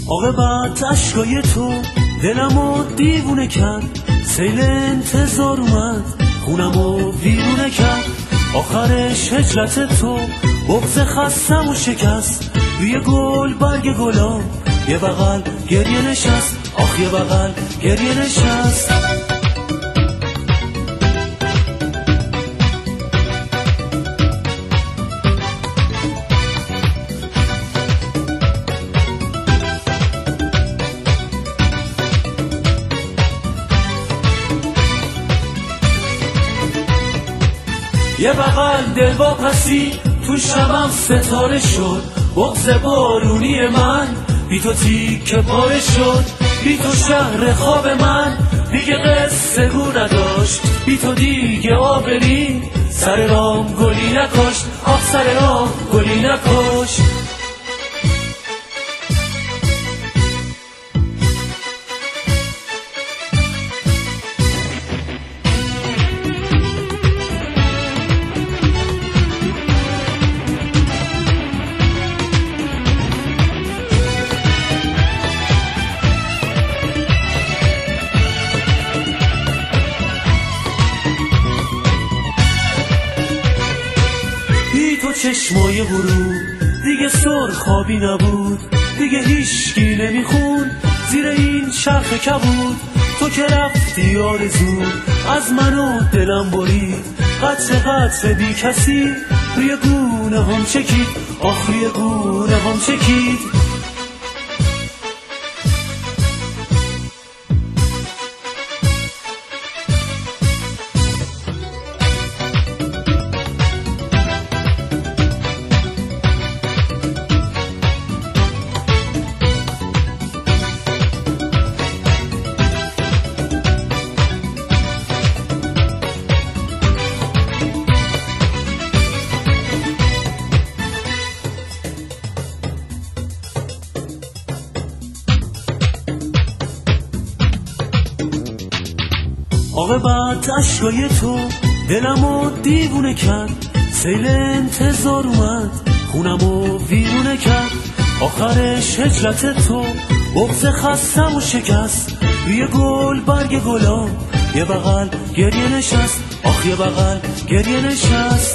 عاقبت اشکای تو دلمو دیوونه کرد، سیل انتظار اومد خونمو ویرونه کرد. آخرش هجرت تو بغض خستم و شکست، روی گل برگ گلاب یه بغل گریه نشست، آخ یه بغل گریه نشست. یه بغل دل واپسی تو شبم ستاره شد، بغض بارونی من بی تو تیکه پاره شد. بی تو شهر خواب من دیگه قصه گو نداشت، بی تو دیگه آبری سر رام گلی نکاشت، آخ سر رام گلی نکاشت. تو چشمای غروب دیگه سرخابی نبود، دیگه هیچکی نمیخون زیر این چرخ کبود. تو که رفتی آرزو از من و دلم برید، قطره قطره بی کسی روی گونه هم چکید، آخ روی گونه هم چکید. عاقبت اشکای تو دلمو دیوونه کرد، سیل انتظار اومد خونمو ویرونه کرد. آخرش هجرت تو بغض خستم و شکست، روی گل برگ گلاب یه بغل گریه نشست، آخ یه بغل گریه نشست.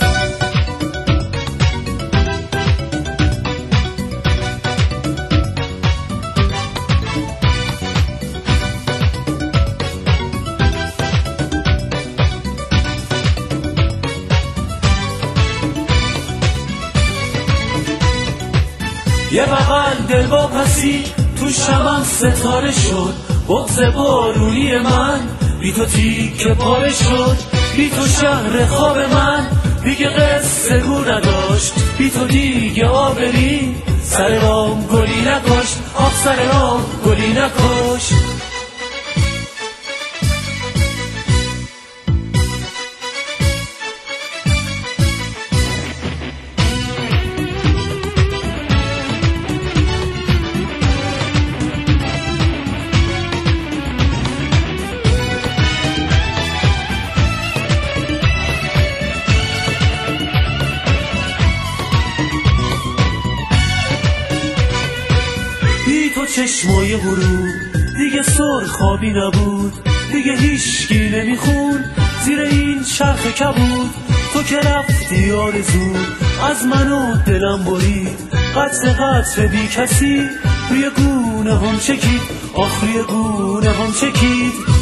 یه بغل دل واپسی تو شبم ستاره شد، بغض بارونی من بی تو تیکه پاره شد. بی تو شهر خواب من دیگه قصه گو نداشت، بی تو دیگه آبری سر رام گلی نکاشت، آخ سر رام گلی نکاشت. تو چشمای غروب دیگه سرخابی نبود، دیگه هیچکی نمیخون زیر این چرخ کبود. تو که رفتی آرزو از من و دلم برید، قطره قطره بی کسی روی گونه هم چکید، آخ روی گونه هم چکید.